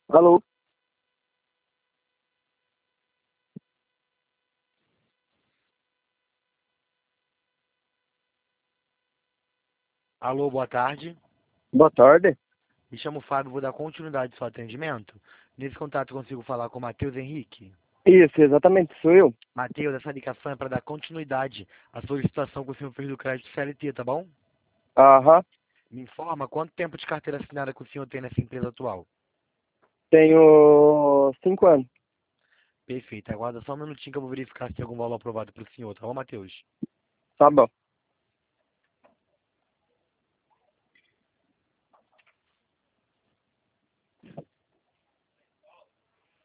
Alô? Alô, boa tarde. Boa tarde. Me chamo Fábio, vou dar continuidade ao seu atendimento. Nesse contato consigo falar com o Matheus Henrique. Isso, exatamente, sou eu. Matheus, essa ligação é para dar continuidade à solicitação que o senhor fez do crédito CLT, tá bom? Aham. Me informa quanto tempo de carteira assinada que o senhor tem nessa empresa atual. Tenho 5 anos. Perfeito, aguarda só um minutinho que eu vou verificar se tem algum valor aprovado para o senhor, tá bom, Matheus? Tá bom.